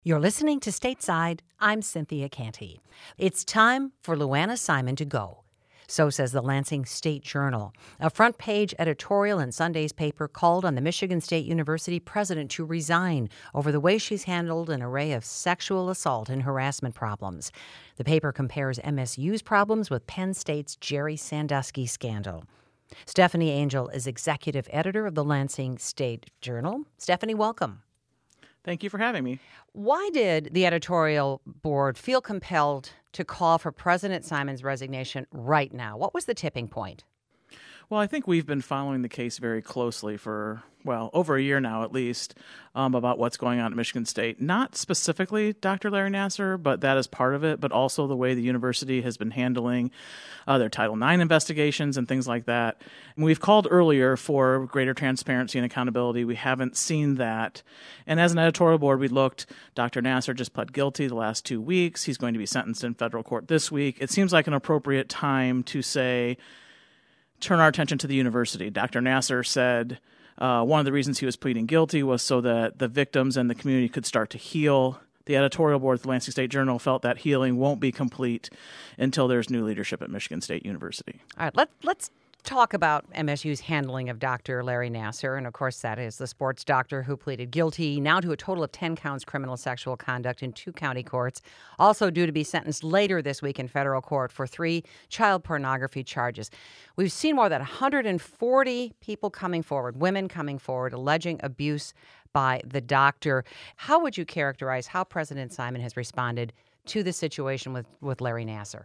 You're listening to Stateside. I'm Cynthia Canty. It's time for Luana Simon to go. So says the Lansing State Journal. A front-page editorial in Sunday's paper called on the Michigan State University president to resign over the way she's handled an array of sexual assault and harassment problems. The paper compares MSU's problems with Penn State's Jerry Sandusky scandal. Stephanie Angel is executive editor of the Lansing State Journal. Stephanie, welcome. Thank you for having me. Why did the editorial board feel compelled to call for President Simon's resignation right now? What was the tipping point? Well, I think we've been following the case very closely for, over a year now at least, about what's going on at Michigan State. Not specifically Dr. Larry Nassar, but that is part of it, but also the way the university has been handling their Title IX investigations and things like that. And we've called earlier for greater transparency and accountability. We haven't seen that. And as an editorial board, we looked. Dr. Nassar just pled guilty the last 2 weeks. He's going to be sentenced in federal court this week. It seems like an appropriate time to say, turn our attention to the university. Dr. Nassar said one of the reasons he was pleading guilty was so that the victims and the community could start to heal. The editorial board of the Lansing State Journal felt that healing won't be complete until there's new leadership at Michigan State University. All right, let's talk about MSU's handling of Dr. Larry Nassar. And, of course, that is the sports doctor who pleaded guilty now to a total of 10 counts criminal sexual conduct in 2 county courts. Also due to be sentenced later this week in federal court for 3 child pornography charges. We've seen more than 140 people coming forward, women coming forward, alleging abuse by the doctor. How would you characterize how President Simon has responded to the situation with Larry Nassar?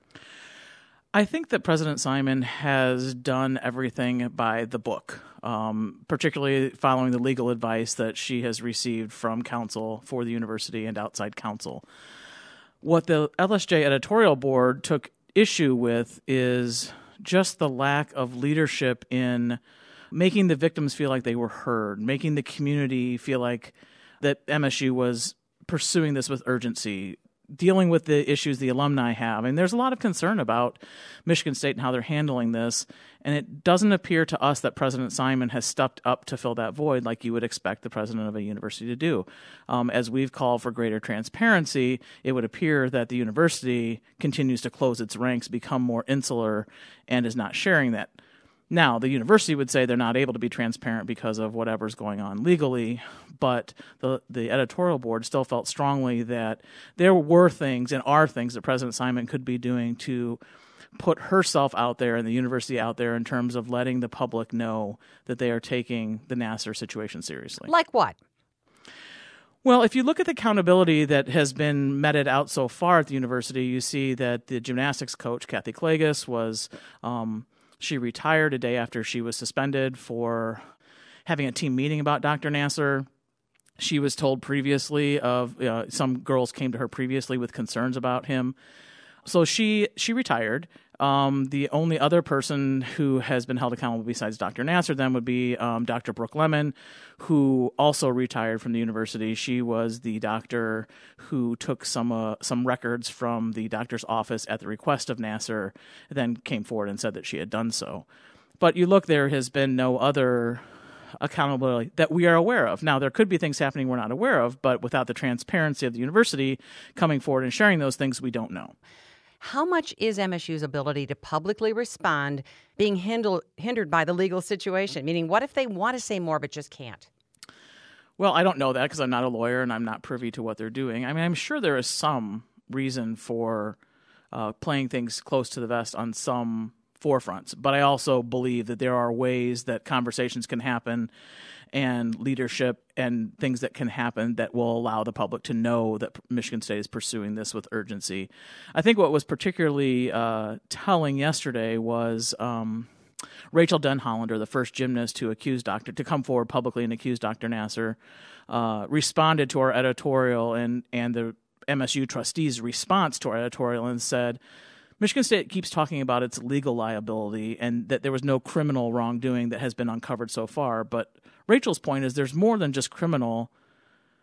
I think that President Simon has done everything by the book, particularly following the legal advice that she has received from counsel for the university and outside counsel. What the LSJ editorial board took issue with is just the lack of leadership in making the victims feel like they were heard, making the community feel like that MSU was pursuing this with urgency, dealing with the issues the alumni have. And there's a lot of concern about Michigan State and how they're handling this. And it doesn't appear to us that President Simon has stepped up to fill that void like you would expect the president of a university to do. As we've called for greater transparency, it would appear that the university continues to close its ranks, become more insular, and is not sharing that. Now, the university would say they're not able to be transparent because of whatever's going on legally, but the editorial board still felt strongly that there were things and are things that President Simon could be doing to put herself out there and the university out there in terms of letting the public know that they are taking the Nassar situation seriously. Like what? Well, if you look at the accountability that has been meted out so far at the university, you see that the gymnastics coach, Kathy Klages, was she retired a day after she was suspended for having a team meeting about Dr. Nassar. She was told previously of some girls came to her previously with concerns about him. So she retired. The only other person who has been held accountable besides Dr. Nassar then would be Dr. Brooke Lemon, who also retired from the university. She was the doctor who took some records from the doctor's office at the request of Nassar, then came forward and said that she had done so. But you look, there has been no other accountability that we are aware of. Now, there could be things happening we're not aware of, but without the transparency of the university coming forward and sharing those things, we don't know. How much is MSU's ability to publicly respond being hindered by the legal situation? Meaning, what if they want to say more but just can't? Well, I don't know that because I'm not a lawyer and I'm not privy to what they're doing. I mean, I'm sure there is some reason for playing things close to the vest on some forefronts, but I also believe that there are ways that conversations can happen and leadership and things that can happen that will allow the public to know that Michigan State is pursuing this with urgency. I think what was particularly telling yesterday was Rachel Denhollander, the first gymnast to come forward publicly and accuse Dr. Nassar, responded to our editorial and the MSU trustees' response to our editorial and said, Michigan State keeps talking about its legal liability and that there was no criminal wrongdoing that has been uncovered so far, but Rachel's point is there's more than just criminal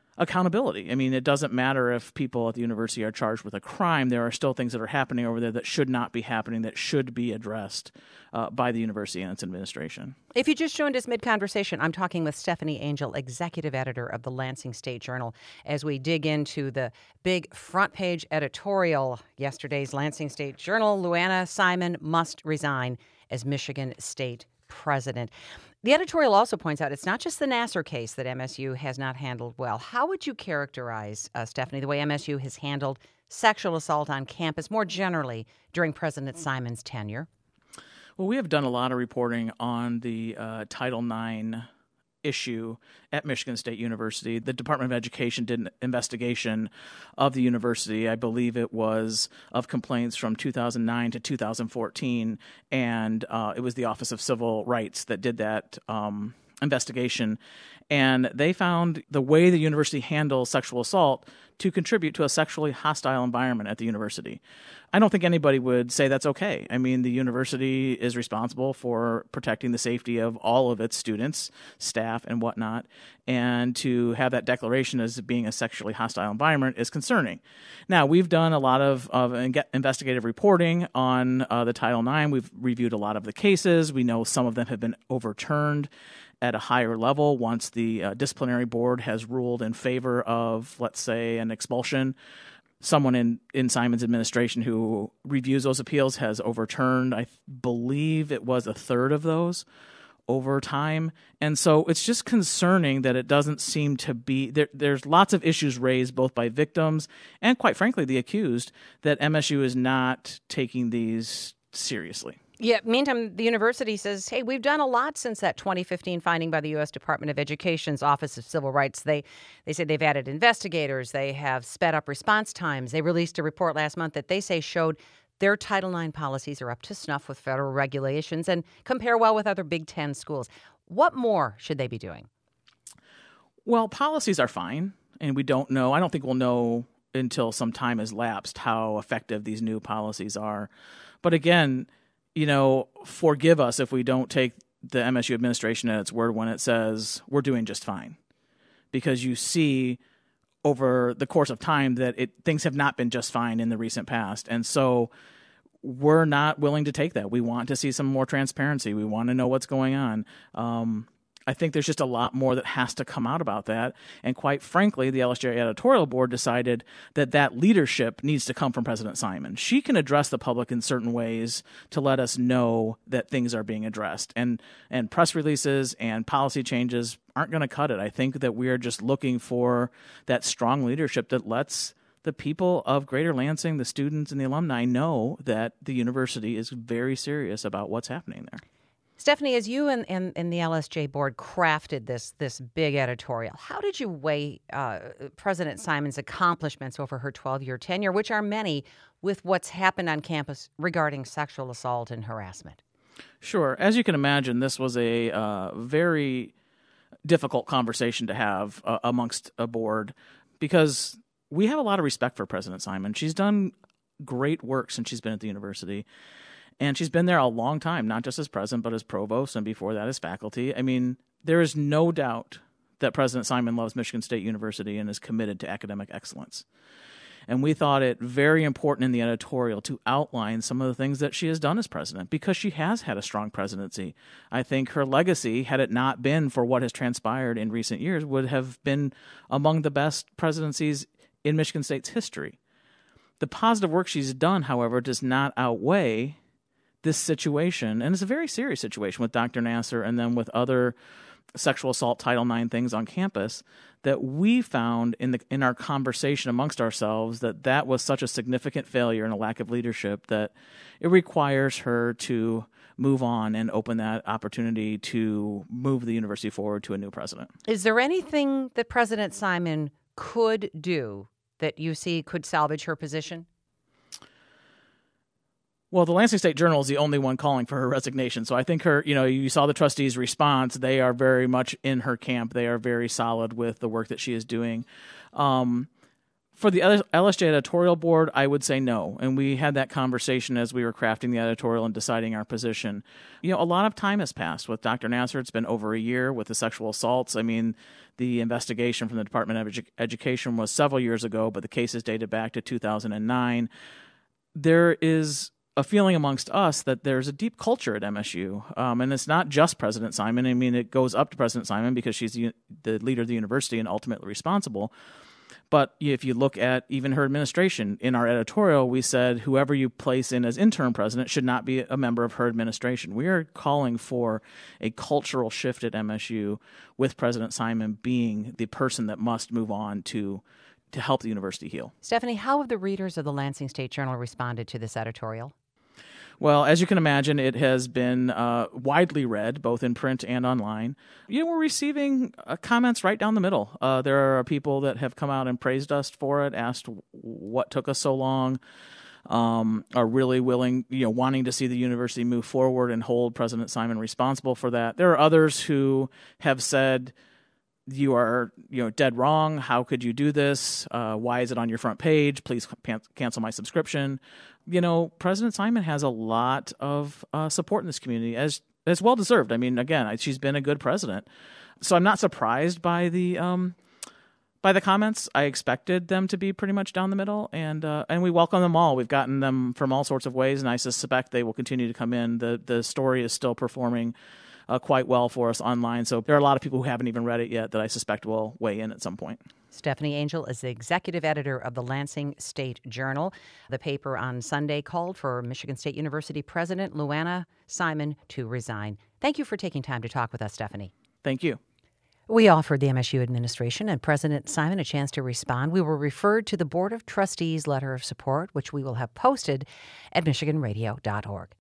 accountability. I mean, it doesn't matter if people at the university are charged with a crime. There are still things that are happening over there that should not be happening, that should be addressed by the university and its administration. If you just joined us mid-conversation, I'm talking with Stephanie Angel, executive editor of the Lansing State Journal, as we dig into the big front page editorial. Yesterday's Lansing State Journal, Luana Simon must resign as Michigan State president. The editorial also points out it's not just the Nassar case that MSU has not handled well. How would you characterize, Stephanie, the way MSU has handled sexual assault on campus more generally during President Simon's tenure? Well, we have done a lot of reporting on the Title IX issue at Michigan State University. The Department of Education did an investigation of the university. I believe it was of complaints from 2009 to 2014, and it was the Office of Civil Rights that did that investigation. And they found the way the university handles sexual assault to contribute to a sexually hostile environment at the university. I don't think anybody would say that's okay. I mean, the university is responsible for protecting the safety of all of its students, staff, and whatnot. And to have that declaration as being a sexually hostile environment is concerning. Now, we've done a lot of investigative reporting on the Title IX. We've reviewed a lot of the cases. We know some of them have been overturned at a higher level once the disciplinary board has ruled in favor of, let's say, an expulsion. Someone in Simon's administration who reviews those appeals has overturned, I believe it was a third of those over time. And so it's just concerning that it doesn't seem to be there's lots of issues raised both by victims and, quite frankly, the accused, that MSU is not taking these seriously. Yeah, meantime, the university says, hey, we've done a lot since that 2015 finding by the U.S. Department of Education's Office of Civil Rights. They say they've added investigators. They have sped up response times. They released a report last month that they say showed their Title IX policies are up to snuff with federal regulations and compare well with other Big Ten schools. What more should they be doing? Well, policies are fine, and we don't know. I don't think we'll know until some time has lapsed how effective these new policies are. But again, forgive us if we don't take the MSU administration at its word when it says we're doing just fine. Because you see over the course of time that things have not been just fine in the recent past. And so we're not willing to take that. We want to see some more transparency. We want to know what's going on. I think there's just a lot more that has to come out about that. And quite frankly, the LSJ editorial board decided that leadership needs to come from President Simon. She can address the public in certain ways to let us know that things are being addressed. And press releases and policy changes aren't going to cut it. I think that we are just looking for that strong leadership that lets the people of Greater Lansing, the students and the alumni, know that the university is very serious about what's happening there. Stephanie, as you and the LSJ board crafted this big editorial, how did you weigh President Simon's accomplishments over her 12-year tenure, which are many, with what's happened on campus regarding sexual assault and harassment? Sure. As you can imagine, this was a very difficult conversation to have amongst a board because we have a lot of respect for President Simon. She's done great work since she's been at the university. And she's been there a long time, not just as president, but as provost, and before that as faculty. I mean, there is no doubt that President Simon loves Michigan State University and is committed to academic excellence. And we thought it very important in the editorial to outline some of the things that she has done as president, because she has had a strong presidency. I think her legacy, had it not been for what has transpired in recent years, would have been among the best presidencies in Michigan State's history. The positive work she's done, however, does not outweigh this situation, and it's a very serious situation with Dr. Nassar and then with other sexual assault Title IX things on campus, that we found in our conversation amongst ourselves that was such a significant failure and a lack of leadership that it requires her to move on and open that opportunity to move the university forward to a new president. Is there anything that President Simon could do that you see could salvage her position? Well, the Lansing State Journal is the only one calling for her resignation. So I think you saw the trustees' response. They are very much in her camp. They are very solid with the work that she is doing. For the LSJ editorial board, I would say no. And we had that conversation as we were crafting the editorial and deciding our position. A lot of time has passed with Dr. Nassar. It's been over a year with the sexual assaults. I mean, the investigation from the Department of Education was several years ago, but the cases dated back to 2009. There is a feeling amongst us that there's a deep culture at MSU, and it's not just President Simon. I mean, it goes up to President Simon because she's the leader of the university and ultimately responsible. But if you look at even her administration, in our editorial, we said whoever you place in as interim president should not be a member of her administration. We are calling for a cultural shift at MSU, with President Simon being the person that must move on to help the university heal. Stephanie, how have the readers of the Lansing State Journal responded to this editorial? Well, as you can imagine, it has been widely read, both in print and online. We're receiving comments right down the middle. There are people that have come out and praised us for it, asked what took us so long, are really willing, wanting to see the university move forward and hold President Simon responsible for that. There are others who have said, you are, dead wrong. How could you do this? Why is it on your front page? Please cancel my subscription. President Simon has a lot of support in this community, as well deserved. I mean, again, she's been a good president, so I'm not surprised by the comments. I expected them to be pretty much down the middle, and we welcome them all. We've gotten them from all sorts of ways, and I suspect they will continue to come in. The story is still performing quite well for us online. So there are a lot of people who haven't even read it yet that I suspect will weigh in at some point. Stephanie Angel is the executive editor of the Lansing State Journal. The paper on Sunday called for Michigan State University President Luana Simon to resign. Thank you for taking time to talk with us, Stephanie. Thank you. We offered the MSU administration and President Simon a chance to respond. We were referred to the Board of Trustees letter of support, which we will have posted at michiganradio.org.